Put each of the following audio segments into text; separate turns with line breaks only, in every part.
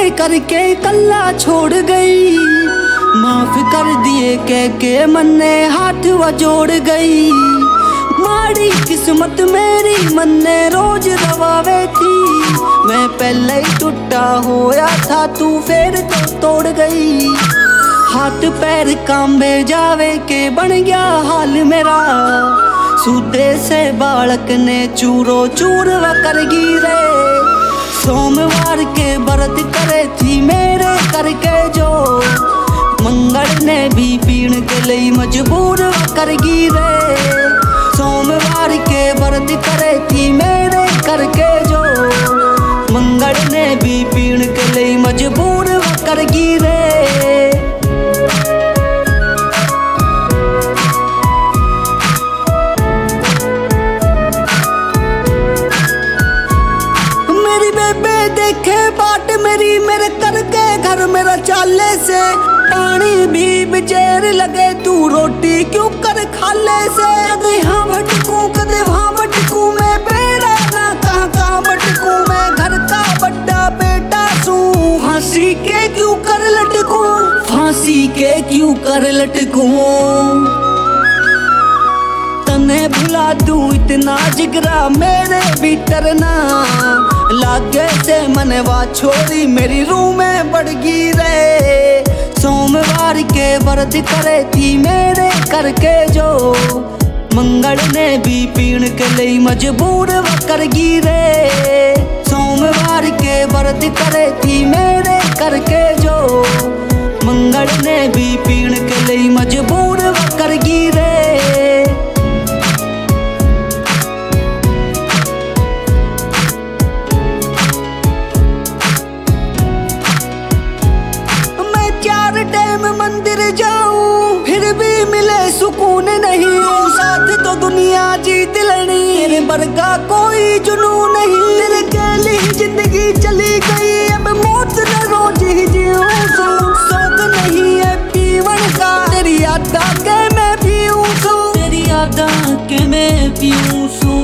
करके कल्ला छोड़ गई। माफ कर दिए कह के मन ने हाथ वो जोड़ गई। माड़ी किस्मत मेरी मन ने रोज रवावे थी। मैं पहले ही टूटा होया था तू फिर तो तोड़ गई। हाथ पैर कांबे जावे के बन गया हाल मेरा। सूदे से बालक ने चूरो चूर व कर गिरे। सोमवार के व्रत करे थी मेरे करके जो। मंगल ने भी पीण के लिए मजबूर व कर गिरे। सोमवार के व्रत करे थी मेरे करके जो। मंगल ने भी पीण के लिए मजबूर व कर गिरे। मेरी बेबे देखे बाट मेरी मेरे करके घर मेरा चाले से। पानी भी बेचैर लगे तू रोटी क्यों कर खाले से। कदे हाँ भटकूं कदे वहाँ भटकूं मैं बेड़ा ना कहाँ भटकूं मैं घर का बड़ा बेटा सू। फांसी के क्यों कर लटकूं फांसी के क्यों कर लटकूं। तने भुला दूं इतना जिगरा मेरे भीतर ना। लागे से मनवा छोड़ी मेरी रूह में बढ़ गई रे। सोमवार के व्रत करे थी मेरे करके जो। मंगल ने भी पीण के लिए मजबूर व कर गिरे। सोमवार के व्रत करे थी मेरे करके जो। मंगल ने भी पीण के लिए मजबूर व कर गिरे। मंदिर जाऊं फिर भी मिले सुकून नहीं। साथ तो दुनिया जीत लेनी तेरे बरगा कोई जुनून नहीं। तेरे के लिए जिंदगी चली गई अब मौत न रोज ही जीऊं। शौक नहीं है पीवन का तेरी याद के मैं पीऊं सू। तेरी याद के मैं पीऊं सू।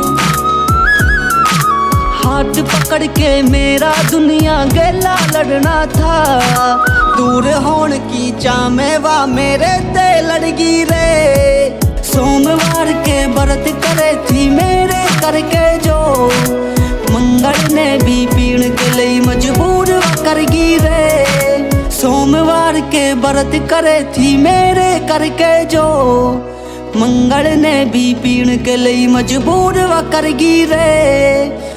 हाथ पकड़ के मेरा दुनिया गेला लड़ना था। दूर होन की चामेवा मेरे ते लड़गी रे। सोमवार के व्रत करे थी मेरे करके जो। मंगल ने भी पीण के लिए मजबूर कर गिरे। सोमवार के व्रत करे थी मेरे करके जो। मंगल ने भी पीण के लिए मजबूर कर गिरे।